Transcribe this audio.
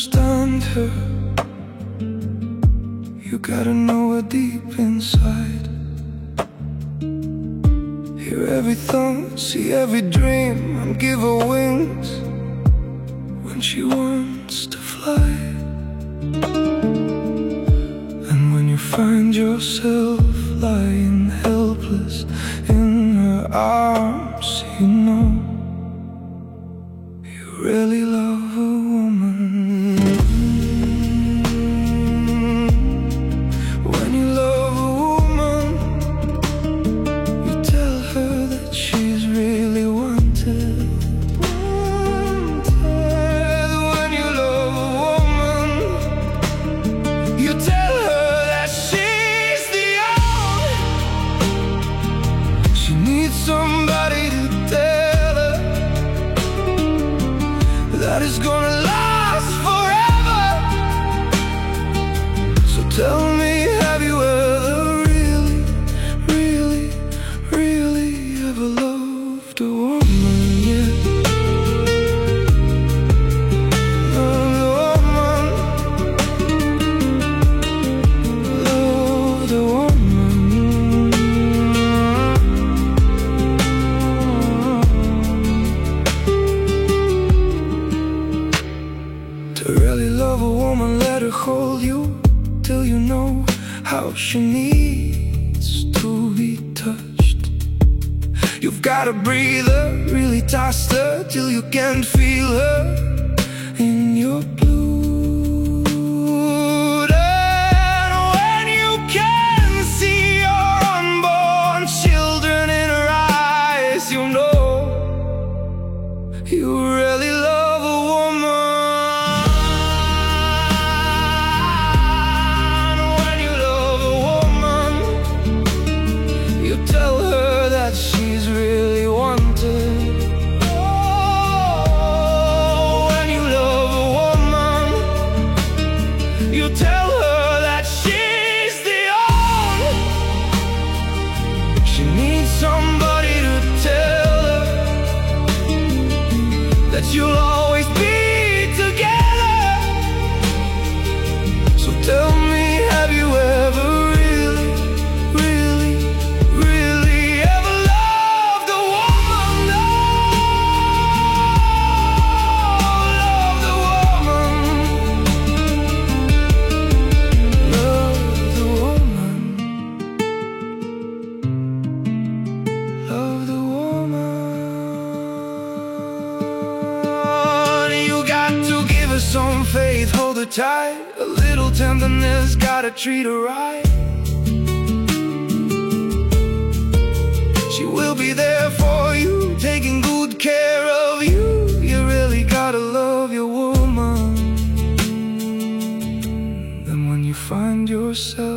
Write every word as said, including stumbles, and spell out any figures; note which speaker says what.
Speaker 1: understand her. You gotta know her deep inside. Hear every thought, see every dream, and give her wings when she wants to fly. And when you find yourself lying helpless in her arms, you know you really love a woman. When you love a woman, you tell her that she's really wanted. Wanted. When you love a woman, you tell her that she's the only. She needs somebody to tell her that it's gonna last forever. So tell me, have you ever really, really, really ever loved a woman yet? Loved a woman, loved a woman. To really love a woman, let her hold you till you know how she needs to be touched. You've gotta breathe her, really taste her till you can feel her in your blood. And when you can see your unborn children in her eyes, you know you really love a woman. When you love a woman, you tell her that she's really wanted. Oh, when you love a woman, you tell her that she's the only. She needs somebody to tell her that you'll always be together. So tell me, have you ever really, really, really ever loved a woman? No, loved a woman, loved a woman, loved a woman. You got to give her some faith, hold her tight. A little tenderness, gotta treat her right. She will be there for you, taking good care of you. You really gotta love your woman. Then when you find yourself